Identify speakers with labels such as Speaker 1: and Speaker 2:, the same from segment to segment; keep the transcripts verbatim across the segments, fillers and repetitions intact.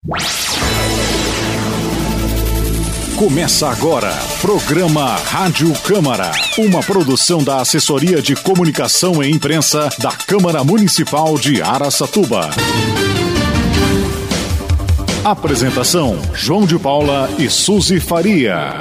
Speaker 1: Começa agora, programa Rádio Câmara, uma produção da Assessoria de Comunicação e Imprensa da Câmara Municipal de Araçatuba. Apresentação, João de Paula e Suzy Faria.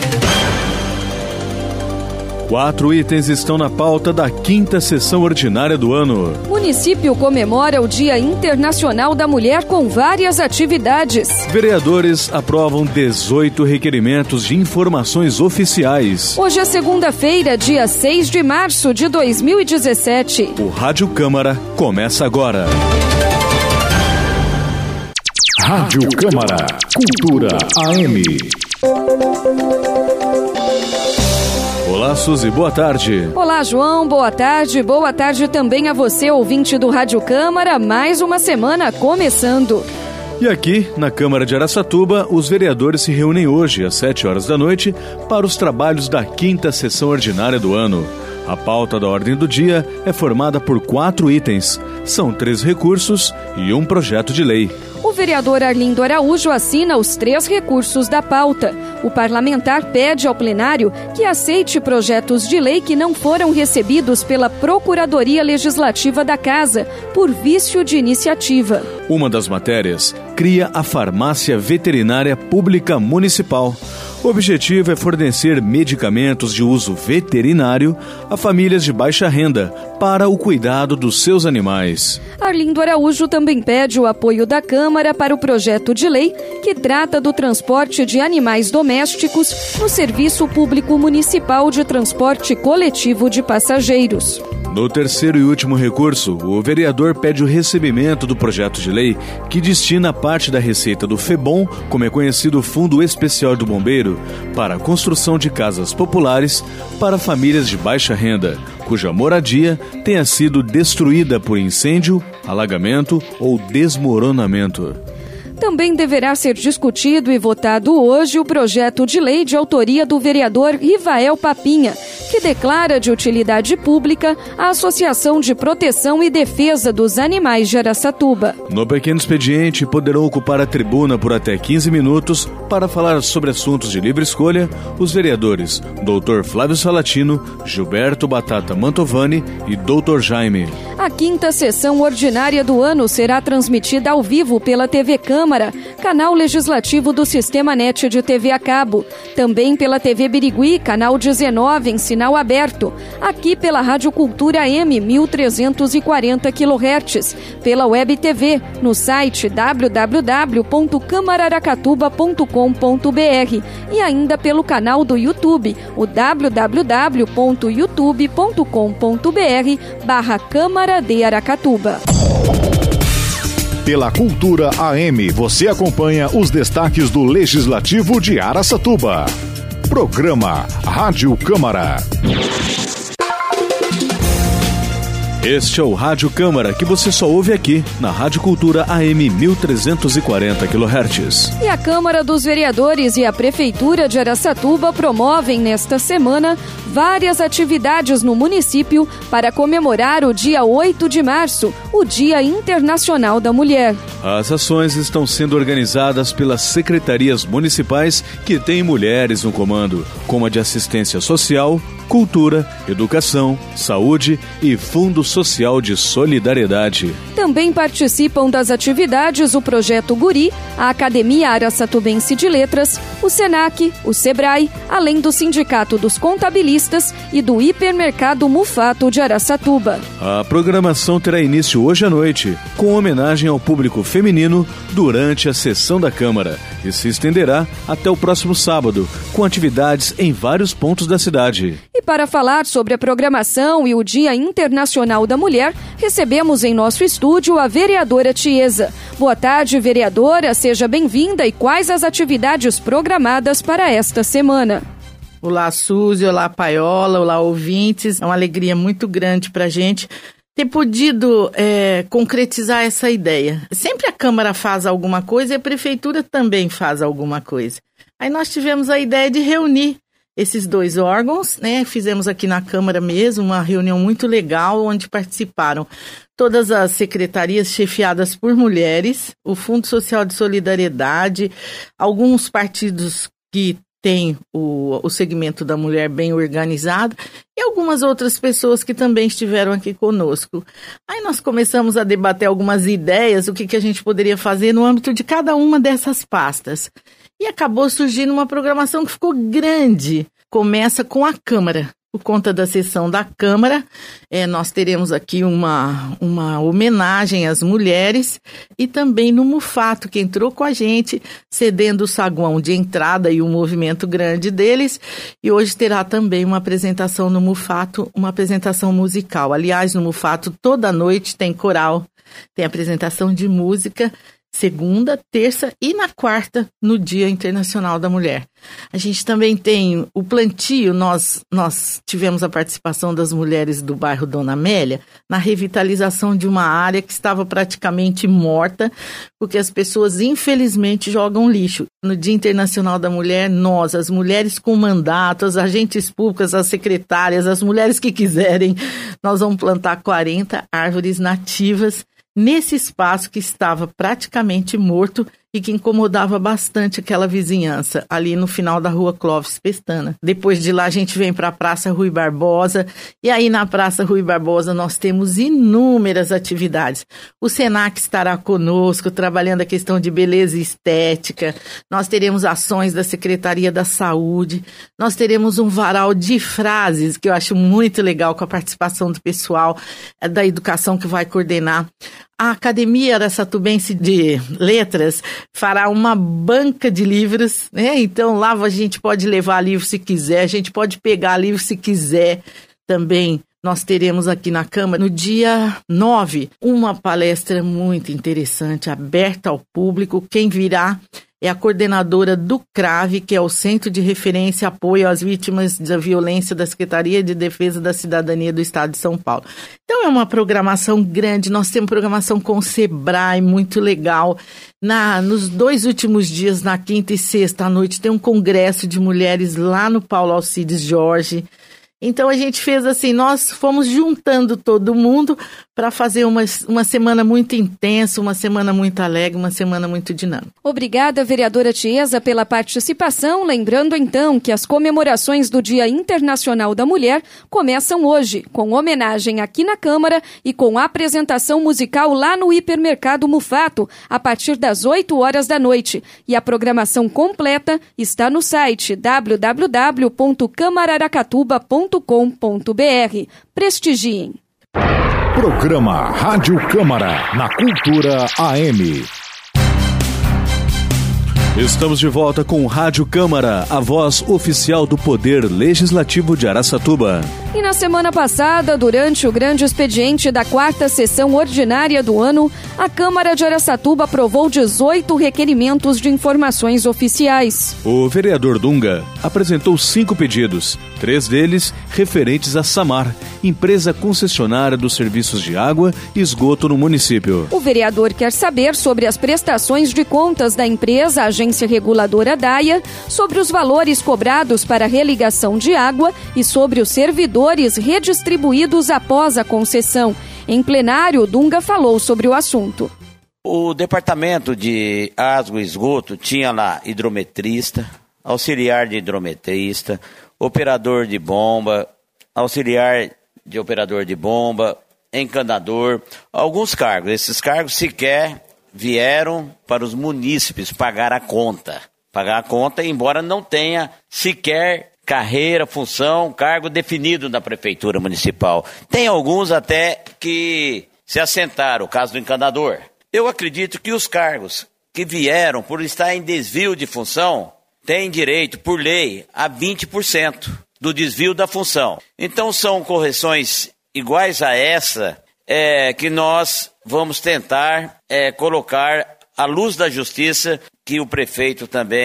Speaker 2: Quatro itens estão na pauta da quinta sessão ordinária do ano.
Speaker 3: Município comemora o Dia Internacional da Mulher com várias atividades.
Speaker 2: Vereadores aprovam dezoito requerimentos de informações oficiais.
Speaker 3: Hoje é segunda-feira, dia seis de março de dois mil e dezessete.
Speaker 2: O Rádio Câmara começa agora.
Speaker 1: Rádio Câmara, Cultura A M.
Speaker 2: Olá, Suzy, boa tarde.
Speaker 3: Olá, João, boa tarde. Boa tarde também a você, ouvinte do Rádio Câmara. Mais uma semana começando.
Speaker 2: E aqui, na Câmara de Araçatuba, os vereadores se reúnem hoje, às sete horas da noite, para os trabalhos da quinta sessão ordinária do ano. A pauta da ordem do dia é formada por quatro itens. São três recursos e um projeto de lei.
Speaker 3: O vereador Arlindo Araújo assina os três recursos da pauta. O parlamentar pede ao plenário que aceite projetos de lei que não foram recebidos pela Procuradoria Legislativa da Casa, por vício de iniciativa.
Speaker 2: Uma das matérias cria a Farmácia Veterinária Pública Municipal. O objetivo é fornecer medicamentos de uso veterinário a famílias de baixa renda para o cuidado dos seus animais.
Speaker 3: Arlindo Araújo também pede o apoio da Câmara para o projeto de lei que trata do transporte de animais domésticos no Serviço Público Municipal de Transporte Coletivo de Passageiros.
Speaker 2: No terceiro e último recurso, o vereador pede o recebimento do projeto de lei que destina parte da receita do FEBOM, como é conhecido o Fundo Especial do Bombeiro, para a construção de casas populares para famílias de baixa renda, cuja moradia tenha sido destruída por incêndio, alagamento ou desmoronamento.
Speaker 3: Também deverá ser discutido e votado hoje o projeto de lei de autoria do vereador Rivael Papinha, que declara de utilidade pública a Associação de Proteção e Defesa dos Animais de Araçatuba.
Speaker 2: No pequeno expediente, poderão ocupar a tribuna por até quinze minutos para falar sobre assuntos de livre escolha os vereadores doutor Flávio Salatino, Gilberto Batata Mantovani e doutor Jaime.
Speaker 3: A quinta sessão ordinária do ano será transmitida ao vivo pela T V Câmara, canal legislativo do Sistema Net de T V a cabo, também pela T V Birigui, canal dezenove em sinal aberto, aqui pela Rádio Cultura A M mil trezentos e quarenta quilohertz, pela Web T V, no site w w w ponto câmara aracatuba ponto com ponto b r e ainda pelo canal do YouTube, o w w w ponto youtube ponto com ponto b r barra Câmara de Aracatuba.
Speaker 1: Pela Cultura A M, você acompanha os destaques do Legislativo de Araçatuba. Programa Rádio Câmara.
Speaker 2: Este é o Rádio Câmara, que você só ouve aqui, na Rádio Cultura A M mil trezentos e quarenta quilohertz.
Speaker 3: E a Câmara dos Vereadores e a Prefeitura de Araçatuba promovem nesta semana várias atividades no município para comemorar o dia oito de março, o Dia Internacional da Mulher.
Speaker 2: As ações estão sendo organizadas pelas secretarias municipais que têm mulheres no comando, como a de Assistência Social, Cultura, Educação, Saúde e Fundo Social de Solidariedade.
Speaker 3: Também participam das atividades o Projeto Guri, a Academia Araçatubense de Letras, o SENAC, o SEBRAE, além do Sindicato dos Contabilistas e do Hipermercado Mufato de Araçatuba.
Speaker 2: A programação terá início hoje à noite, com homenagem ao público feminino durante a sessão da Câmara e se estenderá até o próximo sábado, com atividades em vários pontos da cidade.
Speaker 3: E para falar sobre a programação e o Dia Internacional da Mulher, recebemos em nosso estúdio a vereadora Tiesa. Boa tarde, vereadora, seja bem-vinda. E quais as atividades programadas para esta semana?
Speaker 4: Olá, Suzy, olá, Paiola, olá, ouvintes. É uma alegria muito grande para a gente ter podido é, concretizar essa ideia. Sempre a Câmara faz alguma coisa e a Prefeitura também faz alguma coisa. Aí nós tivemos a ideia de reunir esses dois órgãos, né? Fizemos aqui na Câmara mesmo uma reunião muito legal, onde participaram todas as secretarias chefiadas por mulheres, o Fundo Social de Solidariedade, alguns partidos que têm o, o segmento da mulher bem organizado e algumas outras pessoas que também estiveram aqui conosco. Aí nós começamos a debater algumas ideias, o que, que a gente poderia fazer no âmbito de cada uma dessas pastas. E acabou surgindo uma programação que ficou grande. Começa com a Câmara. Por conta da sessão da Câmara, é, nós teremos aqui uma, uma homenagem às mulheres e também no Mufato, que entrou com a gente, cedendo o saguão de entrada e o movimento grande deles. E hoje terá também uma apresentação no Mufato, uma apresentação musical. Aliás, no Mufato, toda noite tem coral, tem apresentação de música, segunda, terça e na quarta, no Dia Internacional da Mulher. A gente também tem o plantio, nós, nós tivemos a participação das mulheres do bairro Dona Amélia na revitalização de uma área que estava praticamente morta, porque as pessoas infelizmente jogam lixo. No Dia Internacional da Mulher, nós, as mulheres com mandato, as agentes públicas, as secretárias, as mulheres que quiserem, nós vamos plantar quarenta árvores nativas nesse espaço que estava praticamente morto e que incomodava bastante aquela vizinhança, ali no final da rua Clóvis Pestana. Depois de lá a gente vem para a Praça Rui Barbosa, e aí na Praça Rui Barbosa nós temos inúmeras atividades. O Senac estará conosco, trabalhando a questão de beleza e estética, nós teremos ações da Secretaria da Saúde, nós teremos um varal de frases, que eu acho muito legal, com a participação do pessoal da educação que vai coordenar. A Academia Araçatubense de Letras fará uma banca de livros, né? Então lá a gente pode levar livro se quiser, a gente pode pegar livro se quiser. Também nós teremos aqui na Câmara, no dia nove, uma palestra muito interessante, aberta ao público. Quem virá é a coordenadora do CRAVE, que é o Centro de Referência e Apoio às Vítimas da Violência da Secretaria de Defesa da Cidadania do Estado de São Paulo. Então é uma programação grande, nós temos programação com o Sebrae, muito legal. Na, nos dois últimos dias, na quinta e sexta à noite, tem um congresso de mulheres lá no Paulo Alcides Jorge. Então a gente fez assim, nós fomos juntando todo mundo para fazer uma, uma semana muito intensa, uma semana muito alegre, uma semana muito dinâmica.
Speaker 3: Obrigada, vereadora Tiesa, pela participação. Lembrando então que as comemorações do Dia Internacional da Mulher começam hoje, com homenagem aqui na Câmara e com apresentação musical lá no Hipermercado Mufato, a partir das oito horas da noite. E a programação completa está no site w w w ponto câmara aracatuba ponto com ponto b r. Prestigiem.
Speaker 1: Programa Rádio Câmara, na Cultura A M.
Speaker 2: Estamos de volta com Rádio Câmara, a voz oficial do Poder Legislativo de Araçatuba.
Speaker 3: E na semana passada, durante o grande expediente da quarta sessão ordinária do ano, a Câmara de Araçatuba aprovou dezoito requerimentos de informações oficiais.
Speaker 2: O vereador Dunga apresentou cinco pedidos, três deles referentes à Samar, empresa concessionária dos serviços de água e esgoto no município.
Speaker 3: O vereador quer saber sobre as prestações de contas da empresa, a agência reguladora DAIA, sobre os valores cobrados para a religação de água e sobre os servidores redistribuídos após a concessão. Em plenário, Dunga falou sobre o assunto.
Speaker 5: O departamento de água e esgoto tinha lá hidrometrista, auxiliar de hidrometrista, operador de bomba, auxiliar de operador de bomba, encanador, alguns cargos. Esses cargos sequer vieram para os munícipes pagar a conta. Pagar a conta, embora não tenha sequer carreira, função, cargo definido na Prefeitura Municipal. Tem alguns até que se assentaram, o caso do encanador. Eu acredito que os cargos que vieram por estar em desvio de função têm direito, por lei, a vinte por cento do desvio da função. Então são correções iguais a essa é, que nós vamos tentar é, colocar à luz da justiça, que o prefeito também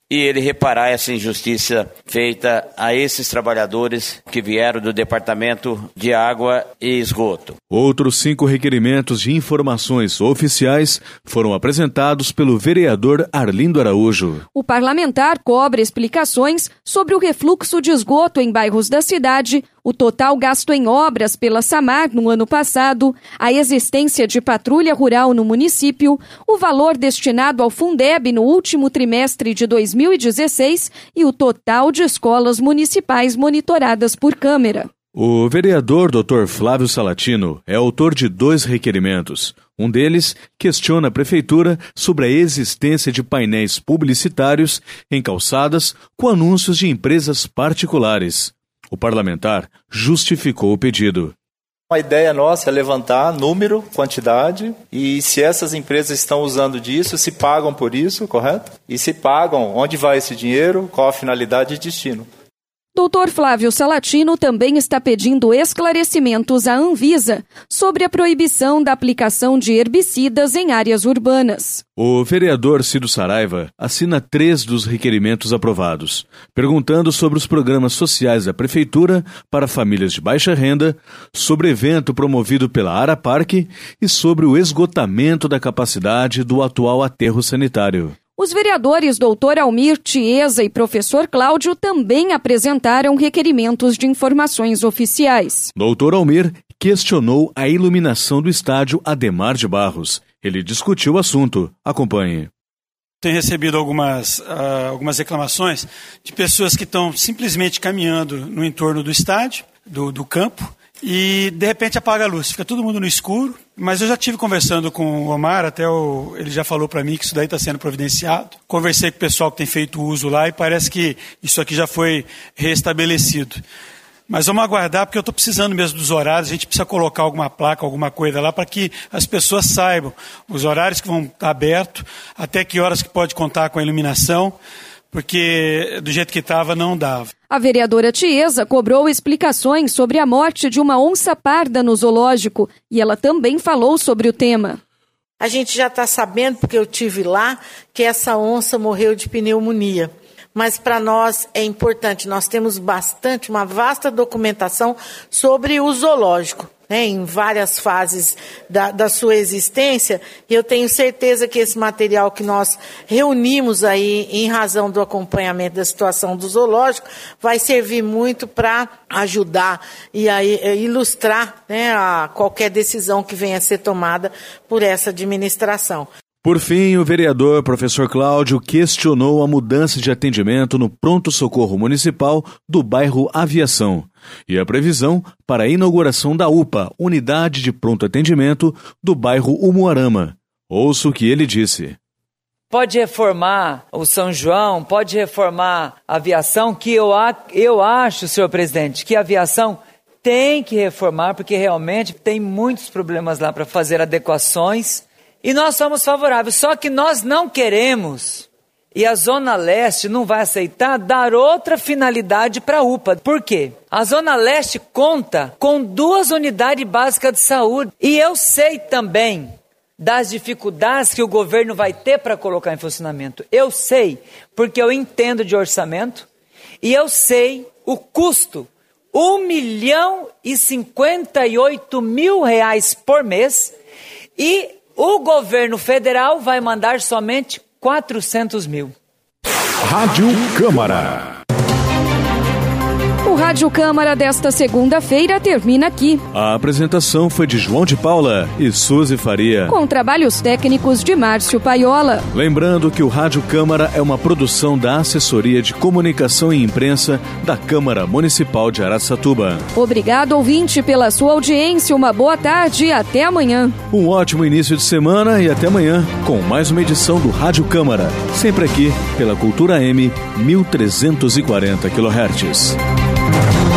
Speaker 5: e ele reparar essa injustiça feita a esses trabalhadores que vieram do Departamento de Água e Esgoto.
Speaker 2: Outros cinco requerimentos de informações oficiais foram apresentados pelo vereador Arlindo Araújo.
Speaker 3: O parlamentar cobra explicações sobre o refluxo de esgoto em bairros da cidade, o total gasto em obras pela Samar no ano passado, a existência de patrulha rural no município, o valor destinado ao Fundeb no último trimestre de dois mil e dezesseis e o total de escolas municipais monitoradas por câmera.
Speaker 2: O vereador doutor Flávio Salatino é autor de dois requerimentos. Um deles questiona a prefeitura sobre a existência de painéis publicitários em calçadas com anúncios de empresas particulares. O parlamentar justificou o pedido.
Speaker 6: A ideia nossa é levantar número, quantidade, e se essas empresas estão usando disso, se pagam por isso, correto? E se pagam, onde vai esse dinheiro, qual a finalidade e destino?
Speaker 3: doutor Flávio Salatino também está pedindo esclarecimentos à Anvisa sobre a proibição da aplicação de herbicidas em áreas urbanas.
Speaker 2: O vereador Cido Saraiva assina três dos requerimentos aprovados, perguntando sobre os programas sociais da Prefeitura para famílias de baixa renda, sobre evento promovido pela Araparque e sobre o esgotamento da capacidade do atual aterro sanitário.
Speaker 3: Os vereadores doutor Almir Tiesa e professor Cláudio também apresentaram requerimentos de informações oficiais.
Speaker 2: doutor Almir questionou a iluminação do estádio Ademar de Barros. Ele discutiu o assunto. Acompanhe.
Speaker 7: Tenho recebido algumas, uh, algumas reclamações de pessoas que estão simplesmente caminhando no entorno do estádio, do, do campo, e de repente apaga a luz, fica todo mundo no escuro. Mas eu já estive conversando com o Omar, até o, ele já falou para mim que isso daí está sendo providenciado. Conversei com o pessoal que tem feito uso lá e parece que isso aqui já foi restabelecido. Mas vamos aguardar, porque eu estou precisando mesmo dos horários, a gente precisa colocar alguma placa, alguma coisa lá para que as pessoas saibam os horários que vão estar abertos, até que horas que pode contar com a iluminação, porque do jeito que estava não dava.
Speaker 3: A vereadora Tiesa cobrou explicações sobre a morte de uma onça parda no zoológico e ela também falou sobre o tema.
Speaker 4: A gente já está sabendo, porque eu tive lá, que essa onça morreu de pneumonia. Mas para nós é importante, nós temos bastante, uma vasta documentação sobre o zoológico, né, em várias fases da, da sua existência, e eu tenho certeza que esse material que nós reunimos aí em razão do acompanhamento da situação do zoológico vai servir muito para ajudar e aí, ilustrar, né, a qualquer decisão que venha a ser tomada por essa administração.
Speaker 2: Por fim, o vereador professor Cláudio questionou a mudança de atendimento no pronto-socorro municipal do bairro Aviação e a previsão para a inauguração da U P A, Unidade de Pronto Atendimento, do bairro Umuarama. Ouça o que ele disse.
Speaker 8: Pode reformar o São João, pode reformar a aviação, que eu, eu acho, senhor presidente, que a aviação tem que reformar, porque realmente tem muitos problemas lá para fazer adequações. E nós somos favoráveis, só que nós não queremos, e a Zona Leste não vai aceitar, dar outra finalidade para a U P A. Por quê? A Zona Leste conta com duas unidades básicas de saúde. E eu sei também das dificuldades que o governo vai ter para colocar em funcionamento. Eu sei, porque eu entendo de orçamento, e eu sei o custo. Um milhão e cinquenta e oito mil reais por mês, e o governo federal vai mandar somente quatrocentos mil.
Speaker 1: Rádio Câmara.
Speaker 3: O Rádio Câmara desta segunda-feira termina aqui.
Speaker 2: A apresentação foi de João de Paula e Suzy Faria,
Speaker 3: com trabalhos técnicos de Márcio Paiola.
Speaker 2: Lembrando que o Rádio Câmara é uma produção da Assessoria de Comunicação e Imprensa da Câmara Municipal de Araçatuba.
Speaker 3: Obrigado, ouvinte, pela sua audiência. Uma boa tarde e até amanhã.
Speaker 2: Um ótimo início de semana e até amanhã com mais uma edição do Rádio Câmara, sempre aqui pela Cultura M mil trezentos e quarenta quilohertz.